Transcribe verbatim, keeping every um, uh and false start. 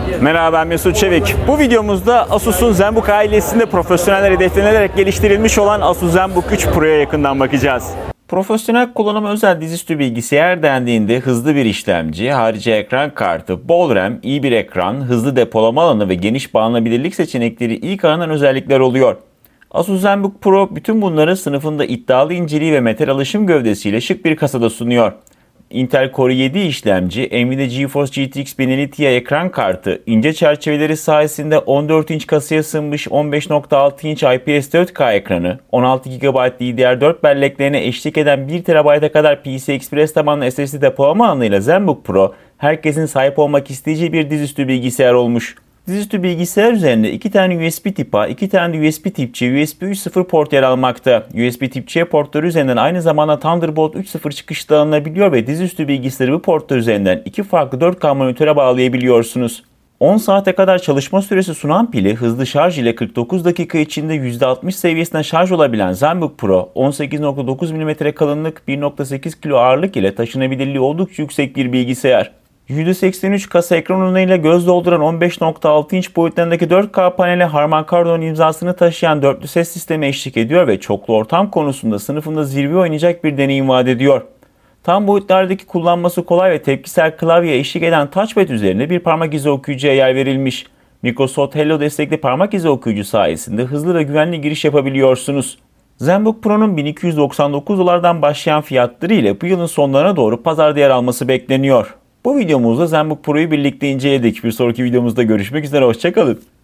Merhaba, ben Mesut Çevik. Bu videomuzda Asus'un ZenBook ailesinde profesyoneller hedeflenerek geliştirilmiş olan Asus ZenBook üç Pro'ya yakından bakacağız. Profesyonel kullanıma özel dizüstü bilgisayar dendiğinde hızlı bir işlemci, harici ekran kartı, bol RAM, iyi bir ekran, hızlı depolama alanı ve geniş bağlanabilirlik seçenekleri ilk aranan özellikler oluyor. Asus ZenBook Pro bütün bunları sınıfında iddialı inceliği ve metal alışım gövdesiyle şık bir kasada sunuyor. Intel Core yedi işlemci, Nvidia GeForce G T X bin elli Ti ekran kartı, ince çerçeveleri sayesinde on dört inç kasaya sığmış on beş nokta altı inç I P S dört K ekranı, on altı gigabayt D D R dört belleklerine eşlik eden bir terabayta kadar P C I Express tabanlı S S D depolama alanıyla ZenBook Pro, herkesin sahip olmak isteyeceği bir dizüstü bilgisayar olmuş. Dizüstü bilgisayar üzerinde iki tane U S B tip A, iki tane de U S B tip C, U S B üç nokta sıfır port yer almakta. U S B tip C portları üzerinden aynı zamanda Thunderbolt üç nokta sıfır çıkışlı alınabiliyor ve dizüstü bilgisayarı bu portlar üzerinden iki farklı dört K monitöre bağlayabiliyorsunuz. on saate kadar çalışma süresi sunan pili hızlı şarj ile kırk dokuz dakika içinde yüzde altmış seviyesinde şarj olabilen ZenBook Pro, on sekiz nokta dokuz milimetre kalınlık, bir nokta sekiz kilo ağırlık ile taşınabilirliği oldukça yüksek bir bilgisayar. yüzde seksen üç kasa ekran oranıyla göz dolduran on beş nokta altı inç boyutlarındaki dört K paneli Harman Kardon imzasını taşıyan dörtlü ses sistemi eşlik ediyor ve çoklu ortam konusunda sınıfında zirve oynayacak bir deneyim vaat ediyor. Tam boyutlardaki kullanması kolay ve tepkisel klavyeye eşlik eden touchpad üzerine bir parmak izi okuyucuya yer verilmiş. Microsoft Hello destekli parmak izi okuyucu sayesinde hızlı ve güvenli giriş yapabiliyorsunuz. ZenBook Pro'nun bin iki yüz doksan dokuz dolardan başlayan fiyatları ile bu yılın sonlarına doğru pazarda yer alması bekleniyor. Bu videomuzda ZenBook Pro'yu birlikte inceledik. Bir sonraki videomuzda görüşmek üzere, hoşça kalın.